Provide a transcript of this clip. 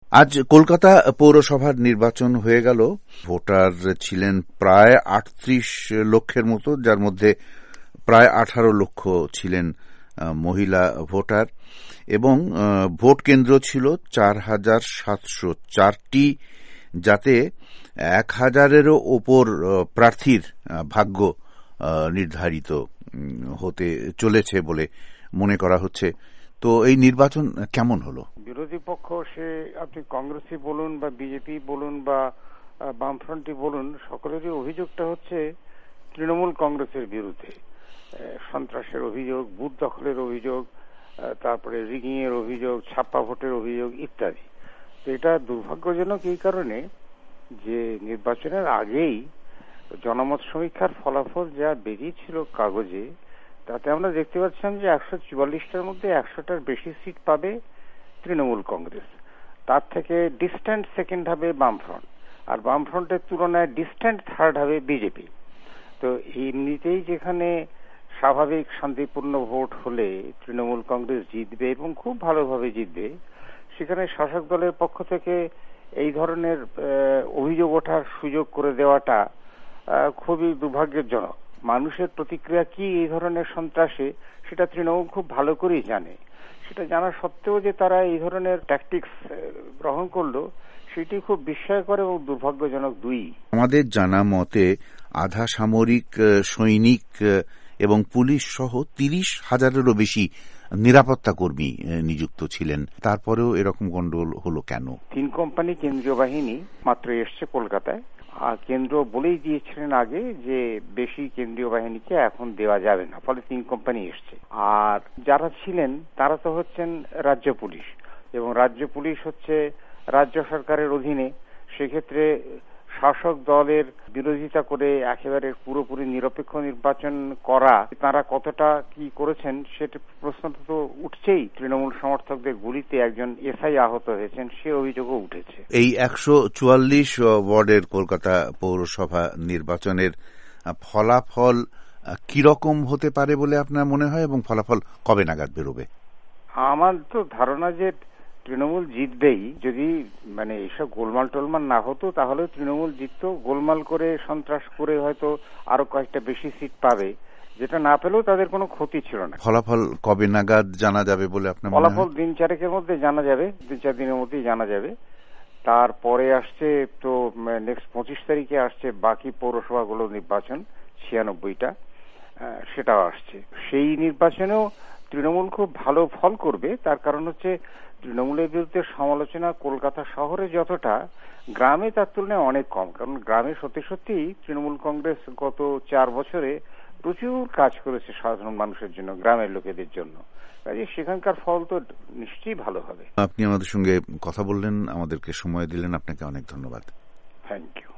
আজ কলকাতা পৌরসভার নির্বাচন হয়ে গেল। ভোটার ছিলেন প্রায় ৩৮ লক্ষের মতো, যার মধ্যে প্রায় ১৮ লক্ষ ছিলেন মহিলা ভোটার এবং ভোট কেন্দ্র ছিল ৪,৭০৪টি, যাতে ১,০০০-এরও ওপর প্রার্থীর ভাগ্য নির্ধারিত হতে চলেছে বলে মনে করা হচ্ছে। তো এই নির্বাচন কেমন হলো? বিরোধী পক্ষ, সে আপনি কংগ্রেসই বলুন বা বিজেপি বলুন বা বামফ্রন্টই বলুন, সকলেরই অভিযোগটা হচ্ছে তৃণমূল কংগ্রেসের বিরুদ্ধে। সন্ত্রাসের অভিযোগ, বুথ দখলের অভিযোগ, তারপরে রিগিং এর অভিযোগ, ছাপ্পা ভোটের অভিযোগ ইত্যাদি। তো এটা দুর্ভাগ্যজনক এই কারণে যে নির্বাচনের আগেই জনমত সমীক্ষার ফলাফল যা বেরিয়েছিল কাগজে, তাতে আমরা দেখতে পাচ্ছিলাম যে ১৪৪টার মধ্যে ১০০টার বেশি সিট পাবে তৃণমূল কংগ্রেস। তার থেকে ডিস্ট্যান্ট সেকেন্ড হবে বামফ্রন্ট, আর বামফ্রন্টের তুলনায় ডিস্ট্যান্ট থার্ড হবে বিজেপি। তো এমনিতেই যেখানে স্বাভাবিক শান্তিপূর্ণ ভোট হলে তৃণমূল কংগ্রেস জিতবে এবং খুব ভালোভাবে জিতবে, সেখানে শাসক দলের পক্ষ থেকে এই ধরনের অভিযোগ ওঠার সুযোগ করে দেওয়াটা খুবই দুর্ভাগ্যজনক। মানুষের প্রতিক্রিয়া কি এই ধরনের সন্ত্রাসে, সেটা তৃণমূল খুব ভালো করেই জানে। সেটা জানা সত্ত্বেও যে তারা এই ধরনের ট্যাকটিক্স গ্রহণ করলো, সেটি খুব বিস্ময়কর এবং দুর্ভাগ্যজনক দুই। আমাদের জানা মতে আধা সামরিক সৈনিক এবং পুলিশ সহ ৩০,০০০-এরও বেশি নিরাপত্তা কর্মী নিযুক্ত ছিলেন। তারপরেও এরকম গন্ডগোল হলো কেন? ৩ কোম্পানি কেন্দ্রীয় বাহিনী মাত্র এসছে কলকাতায়, আর কেন্দ্র বলেই দিয়েছিলেন আগে যে বেশি কেন্দ্রীয় বাহিনীকে এখন দেওয়া যাবে না, ফলে ৩ কোম্পানি এসছে। আর যারা ছিলেন তারা তো হচ্ছেন রাজ্য পুলিশ, এবং রাজ্য পুলিশ হচ্ছে রাজ্য সরকারের অধীনে। সেক্ষেত্রে শাসক দলের বিরোধিতা করে একেবারে পুরোপুরি নিরপেক্ষ নির্বাচন করা, তারা কতটা কি করেছেন সেটা প্রশ্ন তো উঠছেই। তৃণমূল সমর্থকদের গুলিতে একজন এসআই আহত হয়েছেন, সে অভিযোগও উঠেছে। এই ১৪৪ ওয়ার্ডের কলকাতা পৌরসভা নির্বাচনের ফলাফল কিরকম হতে পারে বলে আপনার মনে হয়, এবং ফলাফল কবে নাগাদ বেরোবে? আমার তো ধারণা যে তৃণমূল জিতবেই। যদি এইসব গোলমাল টোলমাল না হতো তাহলে তৃণমূল জিততো। গোলমাল করে সন্ত্রাস করে হয়তো আরো কয়েকটা বেশি সিট পাবে, যেটা না পেলেও তাদের কোনো ক্ষতি ছিল না। ফলাফল কবে নাগাদ জানা যাবে বলে আপনার মনে হয়? ফলাফল ৩-৪ মধ্যে জানা যাবে, ২-৪ দিনের মধ্যেই জানা যাবে। তারপরে আসছে তো নেক্সট ২৫ তারিখে আসছে বাকি পৌরসভাগুলো নির্বাচন, ৯৬টা, সেটাও আসছে। সেই নির্বাচনেও তৃণমূল খুব ভালো ফল করবে। তার কারণ হচ্ছে তৃণমূলের বিরুদ্ধে সমালোচনা কলকাতা শহরে যতটা, গ্রামে তার তুলনায় অনেক কম। কারণ গ্রামে সত্যি সত্যি তৃণমূল কংগ্রেস গত ৪ বছরে প্রচুর কাজ করেছে সাধারণ মানুষের জন্য, গ্রামের লোকেদের জন্য। কাজে সেখানকার ফল তো নিশ্চয়ই ভালো হবে। আপনি আমাদের সঙ্গে কথা বললেন, আমাদেরকে সময় দিলেন, আপনাকে অনেক ধন্যবাদ। Thank you.